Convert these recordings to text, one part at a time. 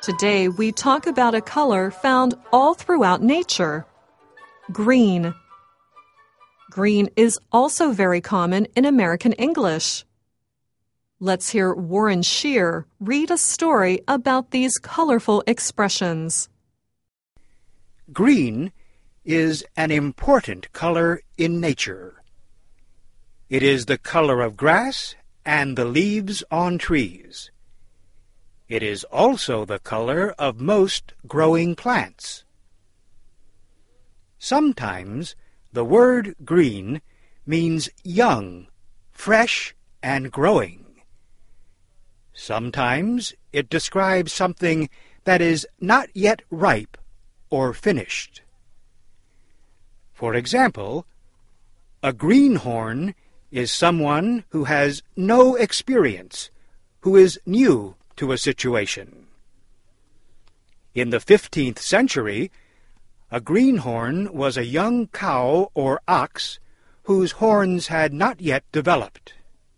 Today, we talk about a color found all throughout nature: green. Green is also very common in American English. Let's hear Warren Shear read a story about these colorful expressions. Green is an important color in nature. It is the color of grass and the leaves on trees. It is also the color of most growing plants. Sometimes the word green means young, fresh, and growing. Sometimes it describes something that is not yet ripe or finished. For example, a greenhorn is someone who has no experience, who is new to a situation. In the 15th century, a greenhorn was a young cow or ox whose horns had not yet developed.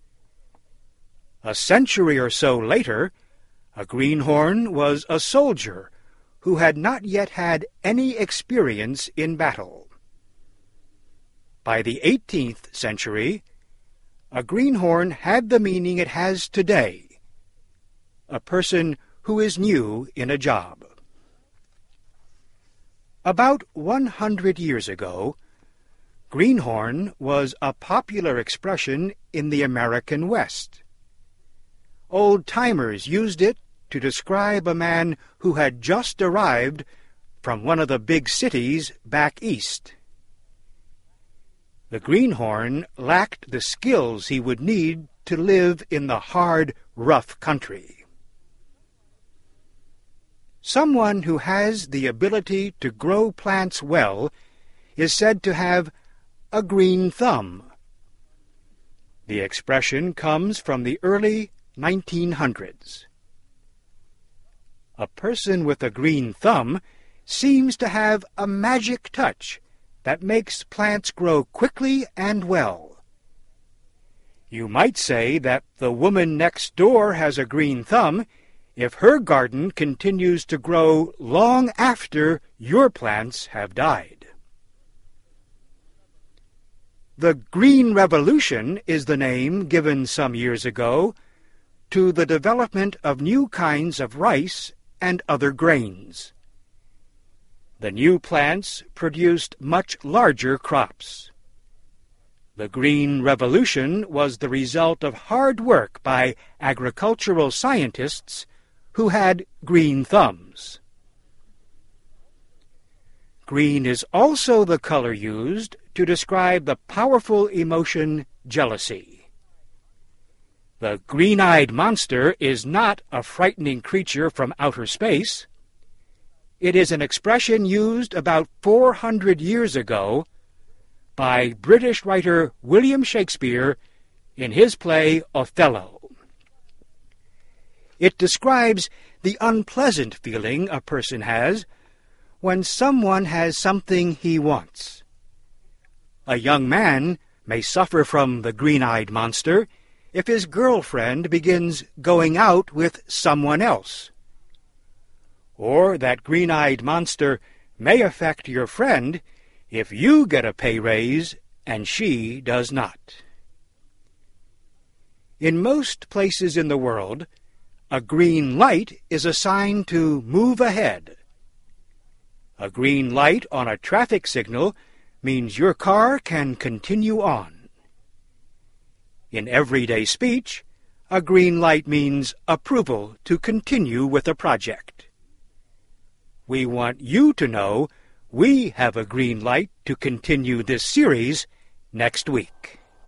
A century or so later, a greenhorn was a soldier who had not yet had any experience in battle. By the 18th century, a greenhorn had the meaning it has today: a person who is new in a job. About 100 years ago, greenhorn was a popular expression in the American West. Old-timers used it to describe a man who had just arrived from one of the big cities back east. The greenhorn lacked the skills he would need to live in the hard, rough country. Someone who has the ability to grow plants well is said to have a green thumb. The expression comes from the early 1900s. A person with a green thumb seems to have a magic touch that makes plants grow quickly and well. You might say that the woman next door has a green thumb if her garden continues to grow long after your plants have died. The Green Revolution is the name given some years ago to the development of new kinds of rice and other grains. The new plants produced much larger crops. The Green Revolution was the result of hard work by agricultural scientists who had green thumbs. Green is also the color used to describe the powerful emotion jealousy. The green-eyed monster is not a frightening creature from outer space. It is an expression used about 400 years ago by British writer William Shakespeare in his play Othello. It describes the unpleasant feeling a person has when someone has something he wants. A young man may suffer from the green-eyed monster if his girlfriend begins going out with someone else. Or that green-eyed monster may affect your friend if you get a pay raise and she does not. In most places in the world, a green light is a sign to move ahead. A green light on a traffic signal means your car can continue on. In everyday speech, a green light means approval to continue with a project. We want you to know we have a green light to continue this series next week.